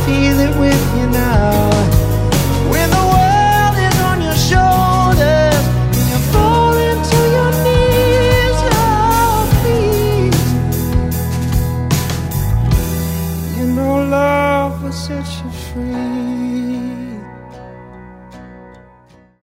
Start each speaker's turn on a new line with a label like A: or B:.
A: feel it with you now. When the world is on your shoulders and you're falling to your knees, oh please, you know love will set you free.